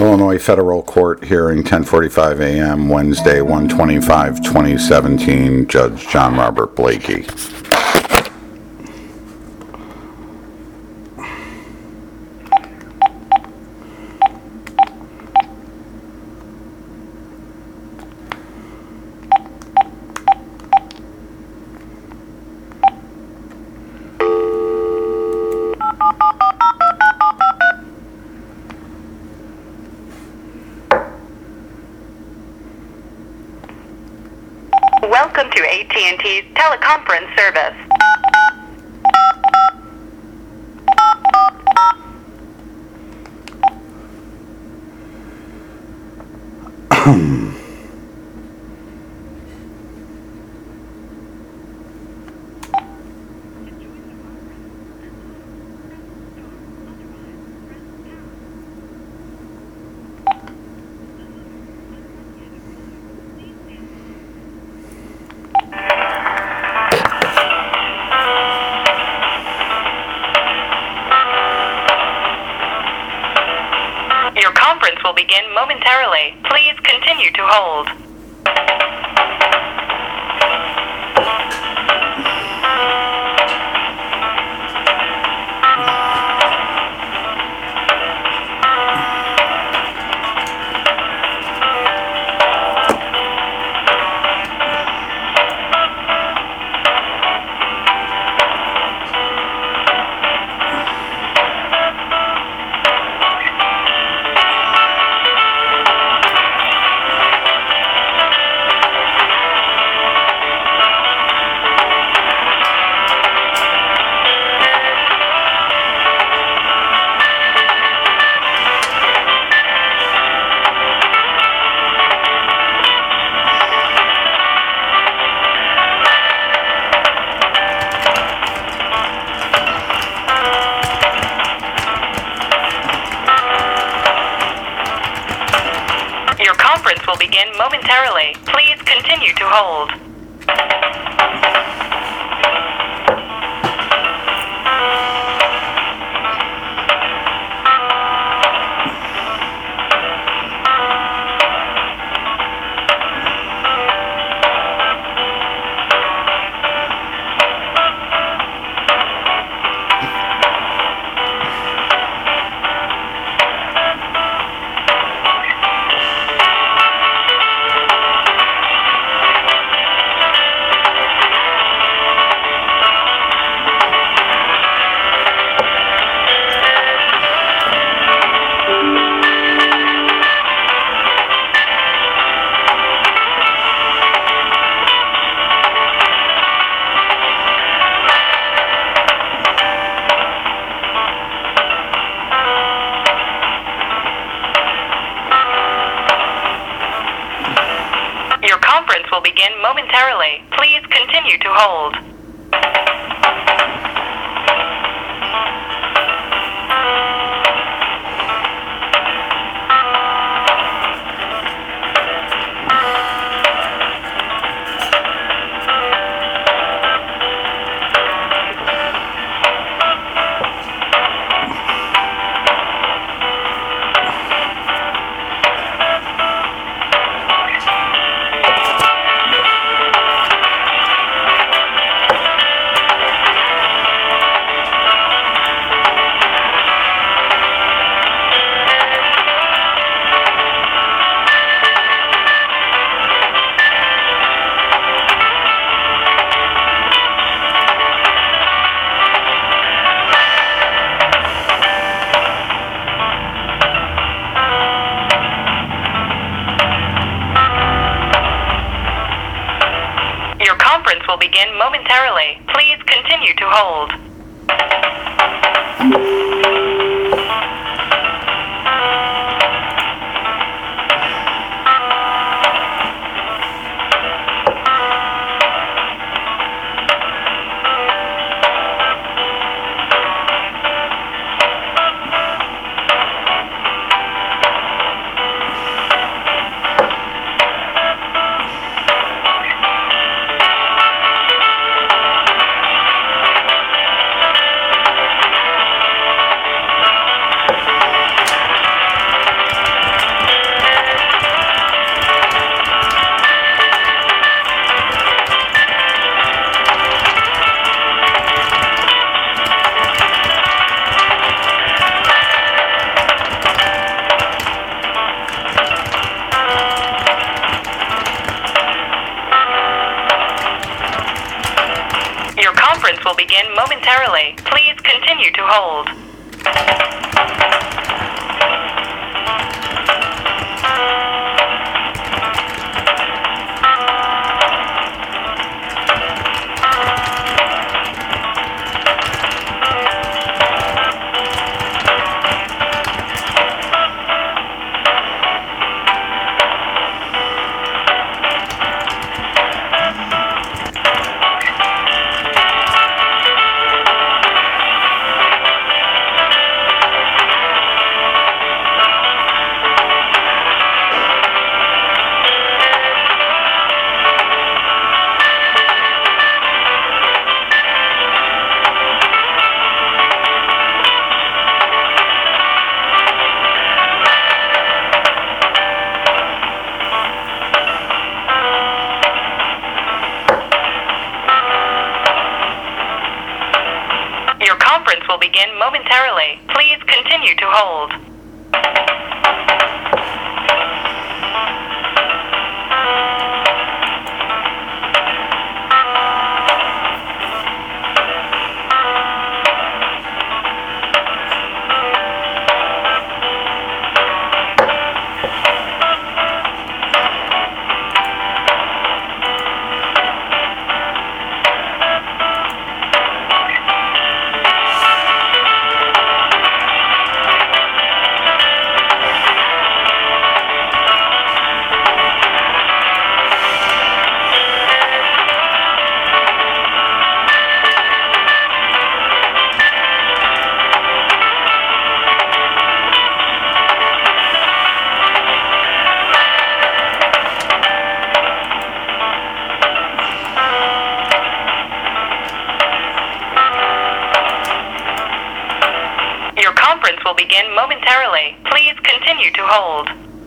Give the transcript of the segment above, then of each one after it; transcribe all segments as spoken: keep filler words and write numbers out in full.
Illinois Federal Court hearing ten forty-five a m Wednesday, one twenty-five twenty seventeen. Judge John Robert Blakey. Welcome to A T and T's teleconference service. Your conference will begin momentarily. Please continue to hold. Your conference will begin momentarily. Please continue to hold. Your conference will begin momentarily. Please continue to hold. Your conference will begin momentarily. Please continue to hold. momentarily. Please continue to hold. Your conference will begin momentarily. Please continue to hold. Your conference will begin momentarily. Please continue to hold.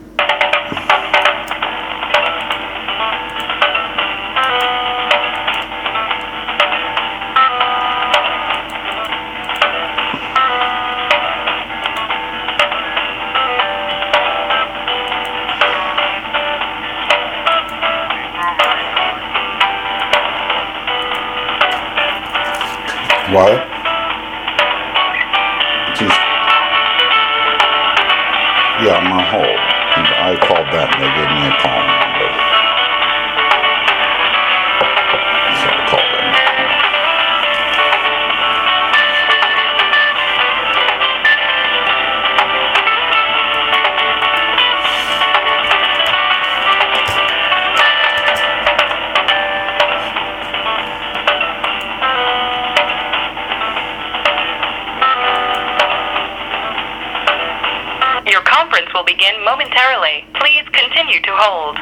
What? Just, yeah, I'm on hold. I called them. They gave me a call number. So I called them. Your conference will begin momentarily. Please continue to hold.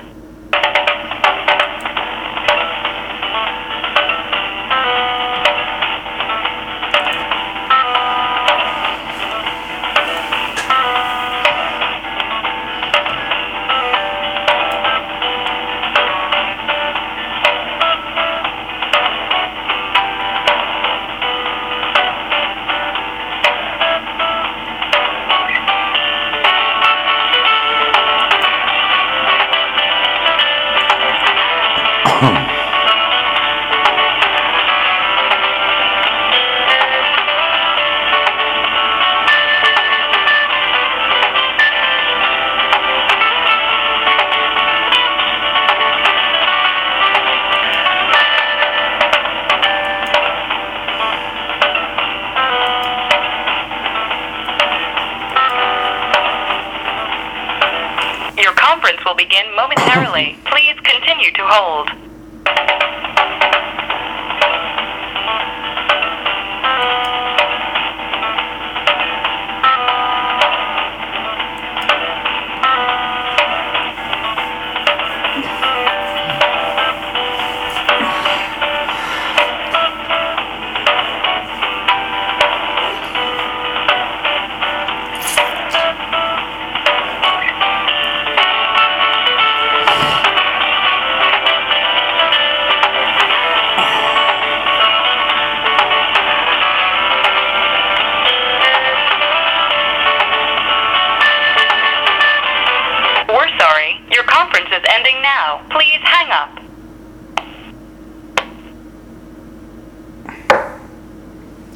Your conference will begin momentarily. Please continue to hold.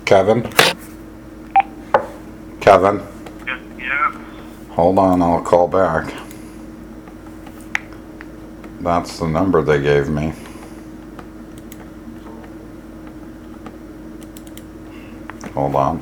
Kevin? Kevin? Yeah, yeah. Hold on, I'll call back. That's the number they gave me. Hold on.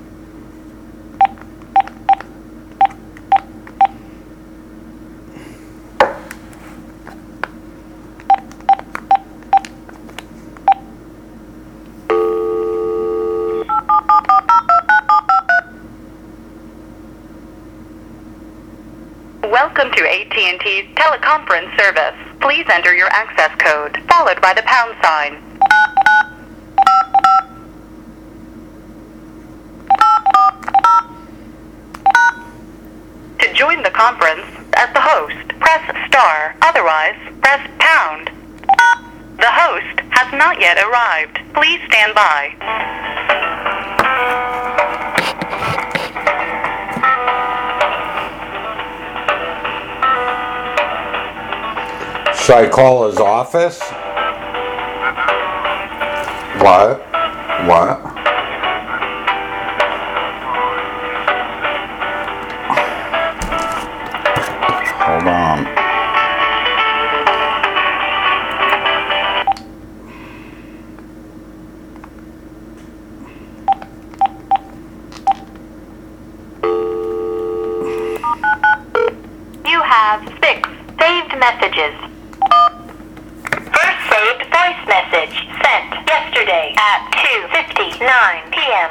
Welcome to A T and T's teleconference service. Please enter your access code, followed by the pound sign. To join the conference, as the host, press star. Otherwise, press pound. The host has not yet arrived. Please stand by. Should I call his office? What? What? Hold on. You have six saved messages. First saved voice message sent yesterday at two fifty-nine p.m.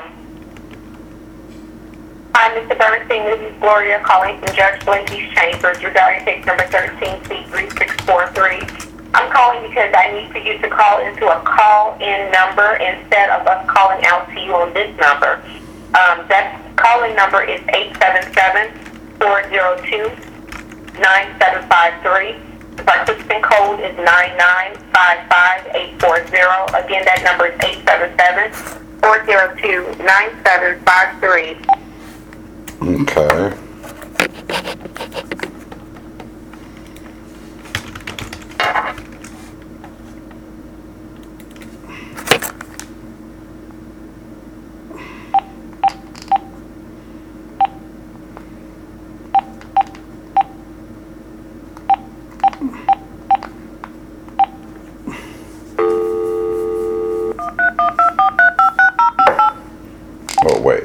Hi, Mister Bernstein. This is Gloria calling from Judge Blakey's chambers regarding case number thirteen C three six four three. I'm calling because I need for you to call into a call-in number instead of us calling out to you on this number. Um, that calling number is eight seven seven, four zero two, nine seven five three. The participant code is nine nine five five eight four zero. Again, that number is eight seven seven, four zero two, nine seven five three. Okay. Oh, wait.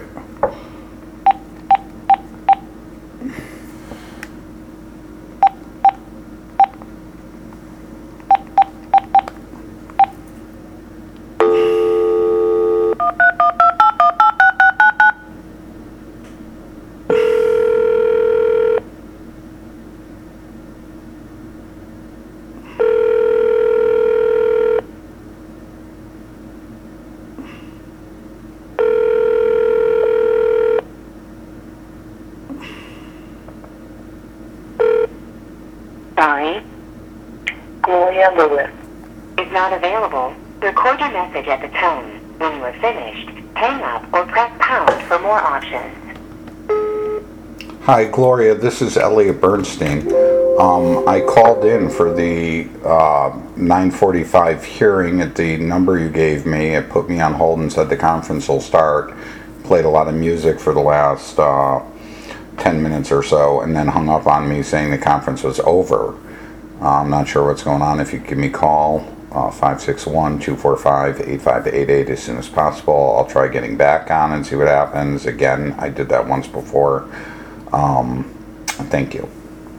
Sorry. Gloria Lewis. Is not available. Record your message at the tone. When you are finished, hang up or press pound for more options. Hi, Gloria. This is Elliot Bernstein. Um, I called in for the uh, nine forty-five hearing at the number you gave me. It put me on hold and said the conference will start. Played a lot of music for the last uh, ten minutes or so, and then hung up on me saying the conference was over. Uh, I'm not sure what's going on. If you give me a call, uh, five six one, two four five, eight five eight eight as soon as possible. I'll try getting back on and see what happens. Again, I did that once before. Um, thank you.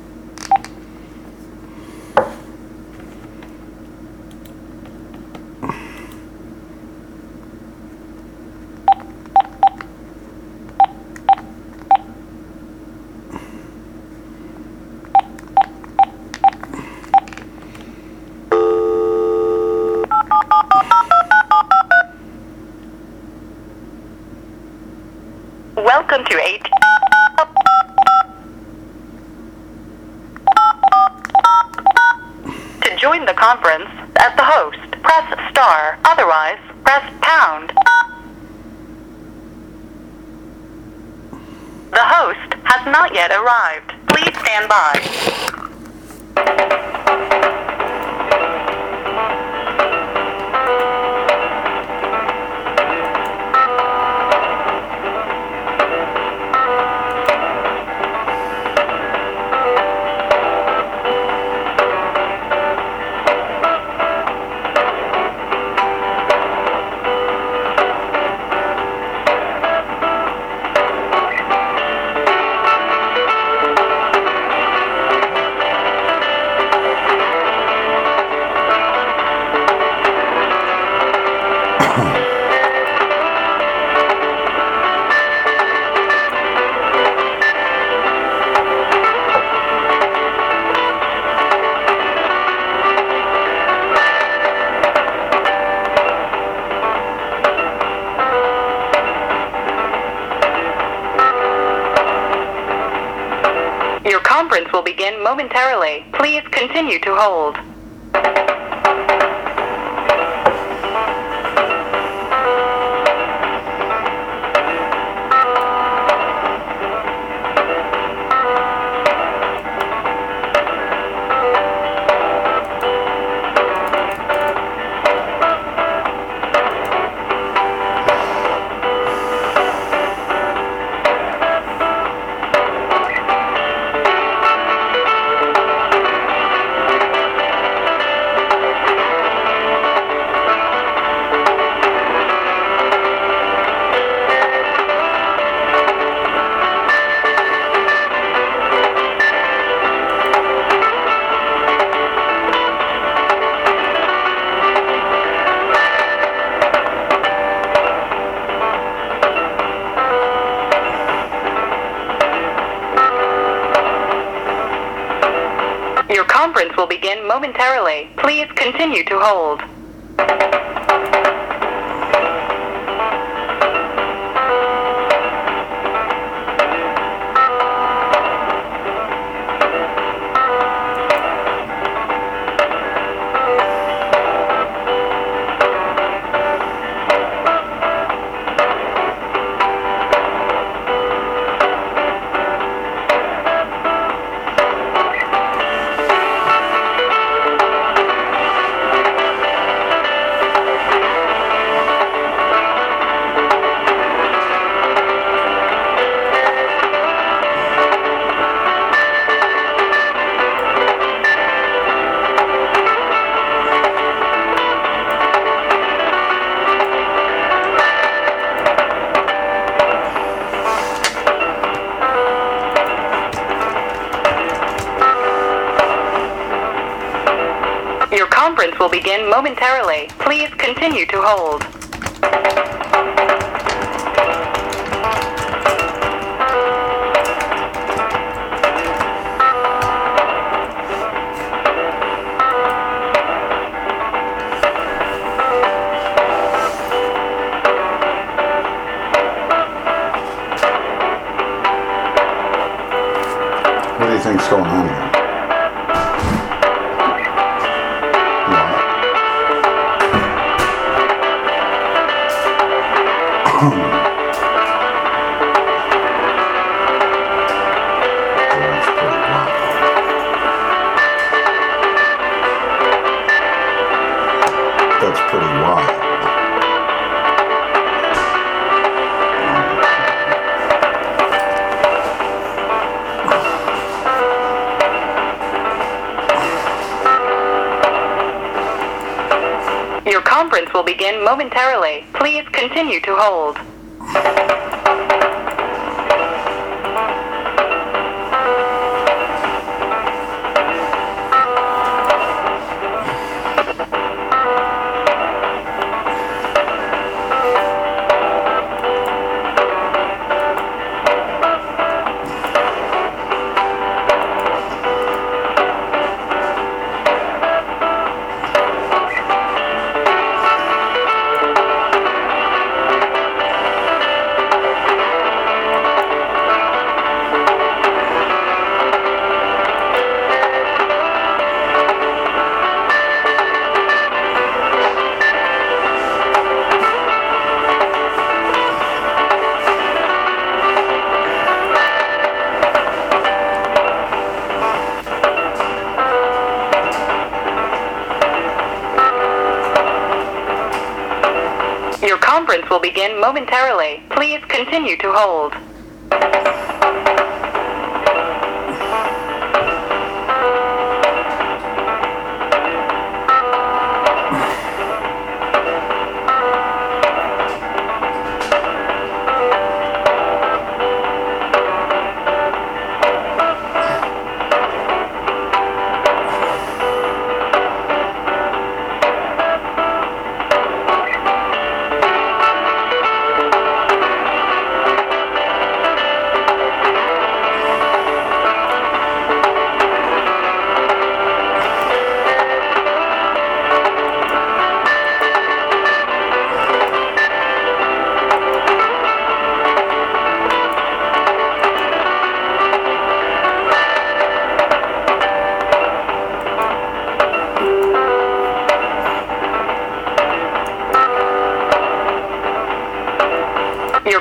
Welcome to eight. To join the conference, as the host, press star. Otherwise, press pound. The host has not yet arrived. Please stand by. Your conference will begin momentarily. Please continue to hold. Your conference will begin momentarily. Please continue to hold. Your conference will begin momentarily. Please continue to hold. What do you think's going on here? That's pretty wild. Your conference will begin momentarily. Please continue to hold. Your conference will begin momentarily. Please continue to hold.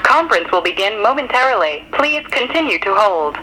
Your conference will begin momentarily. Please continue to hold.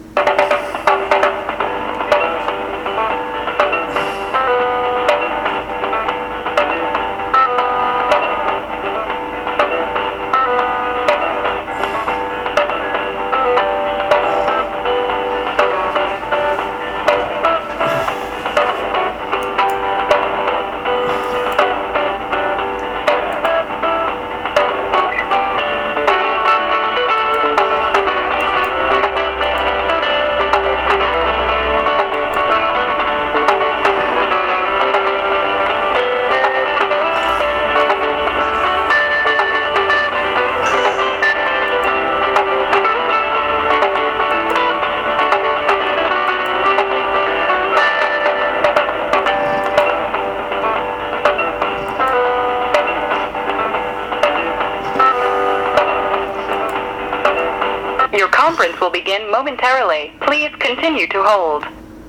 Your conference will begin momentarily. Please continue to hold.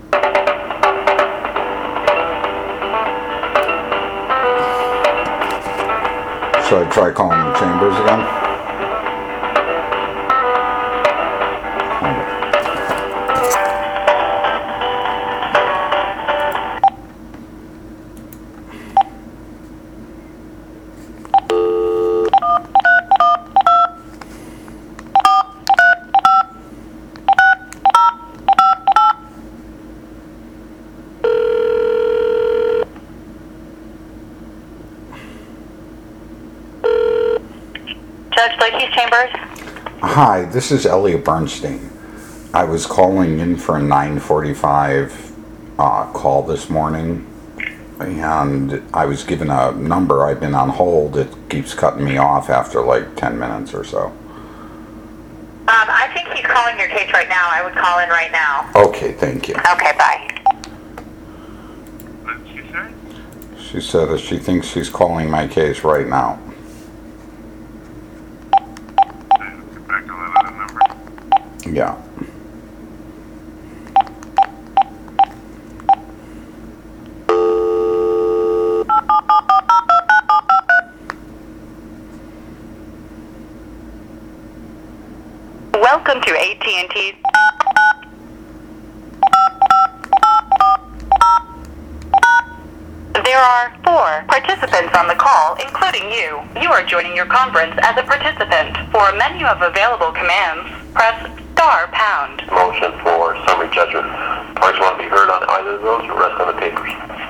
Should I try calling the Chambers again? Judge Blakey's Chambers. Hi, this is Elliot Bernstein. I was calling in for a nine forty-five uh, call this morning, and I was given a number. I've been on hold. It keeps cutting me off after like ten minutes or so. Um, I think he's calling your case right now. I would call in right now. Okay, thank you. Okay, bye. What did she say? She said that she thinks she's calling my case right now. Get back to that other number. Yeah. Welcome to A T and T. There are four participants on the call, including you. You are joining your conference as a participant. For a menu of available commands, press star pound. Motion for summary judgment. Parties want to be heard on either of those or rest on the papers?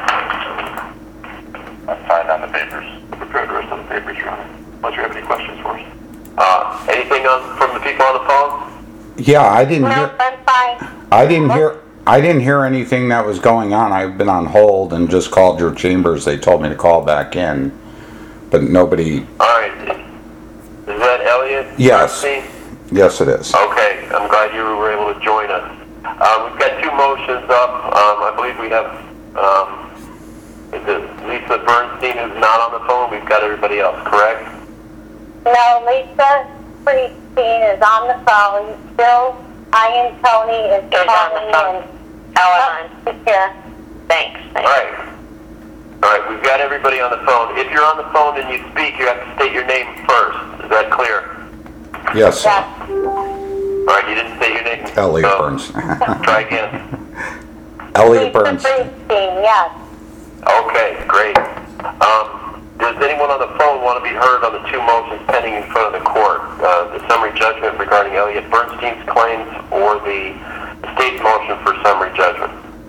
I'm fine on the papers. Prepared to rest on the papers, Your Honor. Unless you have any questions for us. Uh, anything on, from the people on the phone? Yeah, I didn't No, hear. I'm fine. I didn't hear. I didn't hear anything that was going on. I've been on hold and just called your chambers. They told me to call back in, but nobody. All right. Is that Elliot? Yes. Bernstein? Yes, it is. Okay. I'm glad you were able to join us. Uh, we've got two motions up. Um, I believe we have um, is it Lisa Bernstein who's not on the phone. We've got everybody else, correct? No, Lisa Bernstein is on the phone. Bill Ian Tony is Is on the calling phone. in. Ellen. Oh, here. Thanks. All right. All right. We've got everybody on the phone. If you're on the phone and you speak, you have to state your name first. Is that clear? Yes, sir. Yes. All right. You didn't state your name. Elliot So, Bernstein. Try again. Elliot Lisa Bernstein. Bernstein, yes. Okay, great. Um, does anyone on the phone want to be heard on the two motions pending in front of the court? Uh, the summary judgment regarding Elliot Bernstein's claims or the state's motion for summary judgment?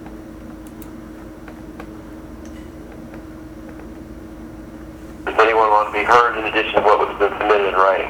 Does anyone want to be heard in addition to what was been submitted in writing?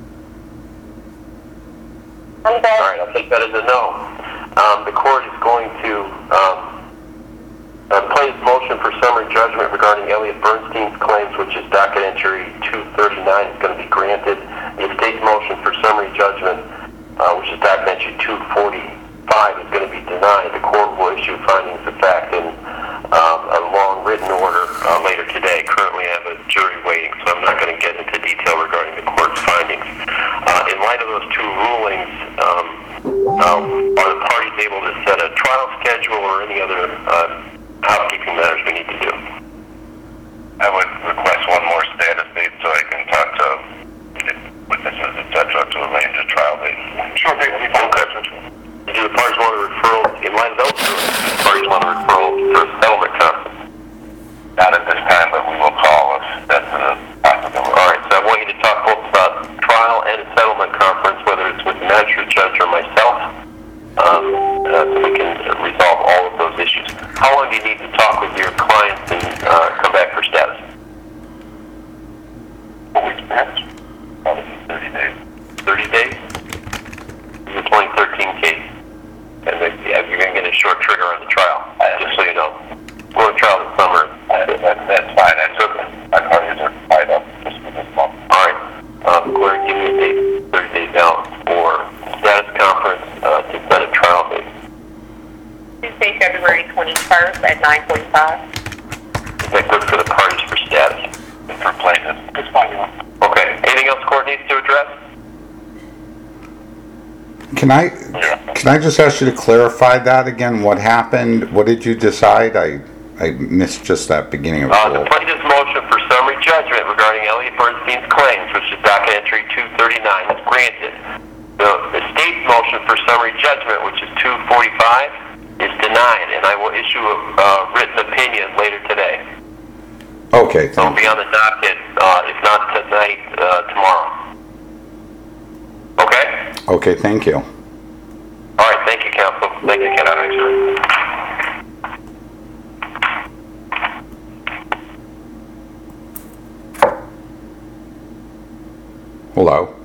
I'm All good. right, I'll take that as a no. Um, the court is going to um, uh, place motion for summary judgment regarding Elliot Bernstein's claims, which is docket entry two thirty-nine, is going to be granted. The state's motion for summary judgment, uh, which is docket entry two forty-five, is going to be denied. The court will issue findings of fact in um, a long written order uh, later today. Currently, I have a jury waiting, so I'm not going to get into detail regarding the court's findings. Uh, in light of those two rulings, um, uh, are the parties able to set a trial schedule or any other uh, housekeeping matters we need to do? I would request one more status date so I can talk to the witnesses, et long do you need to talk with your clients and uh, come back for status? Four weeks perhaps? Probably thirty days. thirty days? It's a twenty thirteen case. And they, yeah, you're going to get a short trigger on the trial, just so you know. We're going to trial this summer. I, that, that's fine. I took my parties are tied up just for this month. All right. Um, Gloria, give me a date, thirty days out for status conference uh, to set a trial date. Tuesday, February twenty-first at nine forty-five. Is that good for the parties for status? And for plaintiff, it's fine. Okay. Anything else court needs to address? Can I, can I just ask you to clarify that again? What happened? What did you decide? I, I missed just that beginning of Uh, the it. plaintiff's motion for summary judgment regarding Elliot Bernstein's claims, which is docket entry two thirty-nine, is granted. The, the state's motion for summary judgment, which is two forty-five, is denied, and I will issue a uh, written opinion later today. Okay, It'll thank be you. on the docket, uh, if not tonight, uh, tomorrow. Okay? Okay, thank you. All right, thank you, counsel. Thank you, Ken. Hello.